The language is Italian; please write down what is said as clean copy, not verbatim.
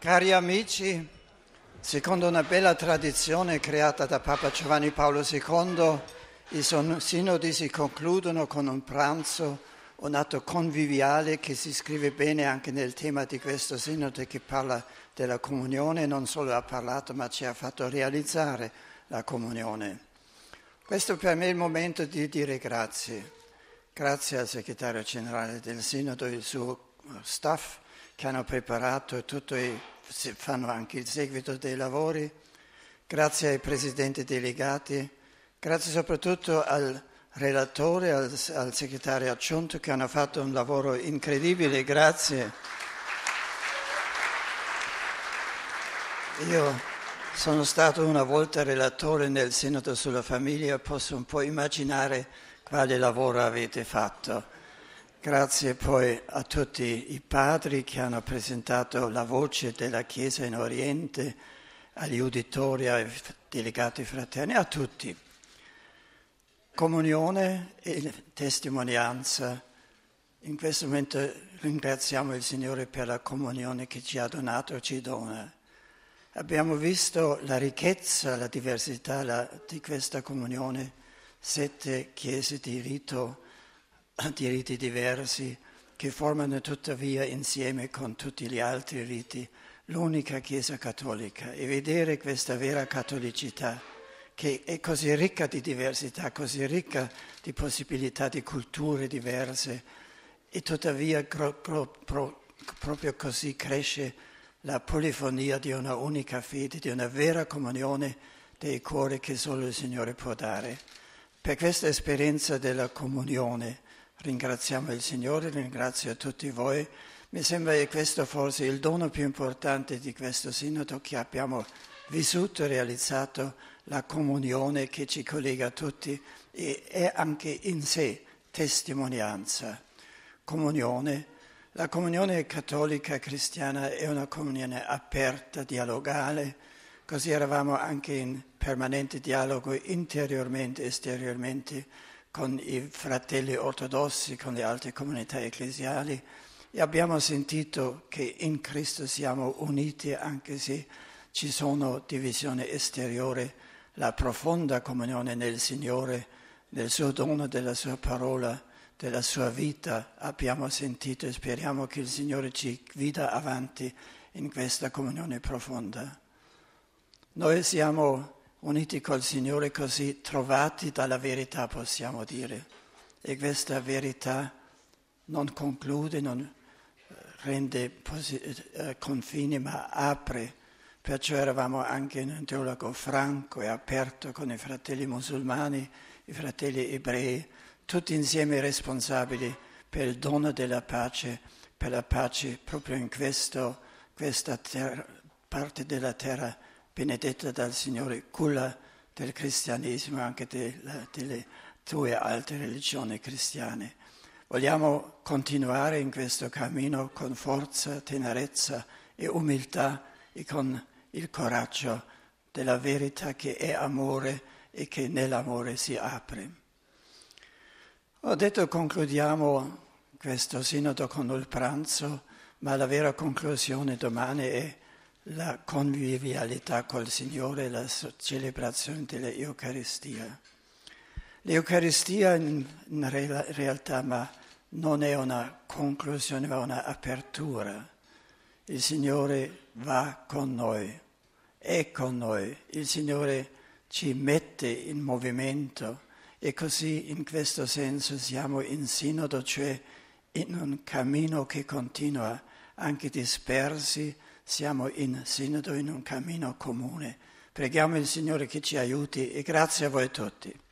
Cari amici, secondo una bella tradizione creata da Papa Giovanni Paolo II, i sinodi si concludono con un pranzo, un atto conviviale che si iscrive bene anche nel tema di questo sinodo che parla della comunione, non solo ha parlato ma ci ha fatto realizzare la comunione. Questo per me è il momento di dire grazie. Grazie al segretario generale del sinodo e il suo staff che hanno preparato fanno anche il seguito dei lavori. Grazie ai presidenti delegati, grazie soprattutto al relatore, al segretario aggiunto che hanno fatto un lavoro incredibile, grazie. Io sono stato una volta relatore nel Sinodo sulla famiglia, posso un po' immaginare quale lavoro avete fatto. Grazie poi a tutti i padri che hanno presentato la voce della Chiesa in Oriente, agli uditori, ai delegati fraterni, a tutti. Comunione e testimonianza. In questo momento ringraziamo il Signore per la comunione che ci ha donato e ci dona. Abbiamo visto la ricchezza, la diversità di questa comunione, 7 chiese di riti diversi che formano tuttavia insieme con tutti gli altri riti l'unica Chiesa cattolica e vedere questa vera cattolicità che è così ricca di diversità, così ricca di possibilità di culture diverse e tuttavia proprio così cresce la polifonia di una unica fede, di una vera comunione dei cuori che solo il Signore può dare. Per questa esperienza della comunione ringraziamo il Signore, ringrazio tutti voi. Mi sembra che questo forse è il dono più importante di questo sinodo che abbiamo vissuto e realizzato, la comunione che ci collega tutti e è anche in sé testimonianza. Comunione. La comunione cattolica cristiana è una comunione aperta, dialogale, così eravamo anche in permanente dialogo interiormente e esteriormente con i fratelli ortodossi, con le altre comunità ecclesiali e abbiamo sentito che in Cristo siamo uniti anche se ci sono divisioni esteriori, la profonda comunione nel Signore, nel suo dono, della sua parola, della sua vita abbiamo sentito e speriamo che il Signore ci guida avanti in questa comunione profonda. Noi siamo uniti col Signore così trovati dalla verità, possiamo dire. E questa verità non conclude, non rende confini, ma apre. Perciò eravamo anche in un dialogo franco e aperto con i fratelli musulmani, i fratelli ebrei, tutti insieme responsabili per il dono della pace, per la pace proprio in questa parte della terra benedetta dal Signore, culla del cristianesimo e anche delle 2 altre religioni cristiane. Vogliamo continuare in questo cammino con forza, tenerezza e umiltà e con il coraggio della verità che è amore e che nell'amore si apre. Ho detto concludiamo questo sinodo con il pranzo, ma la vera conclusione domani è la convivialità col Signore, la celebrazione dell'Eucaristia. L'Eucaristia in realtà ma non è una conclusione, ma una apertura. Il Signore va con noi, è con noi, il Signore ci mette in movimento e così in questo senso siamo in sinodo, cioè in un cammino che continua, anche dispersi, siamo in sinodo in un cammino comune. Preghiamo il Signore che ci aiuti e grazie a voi tutti.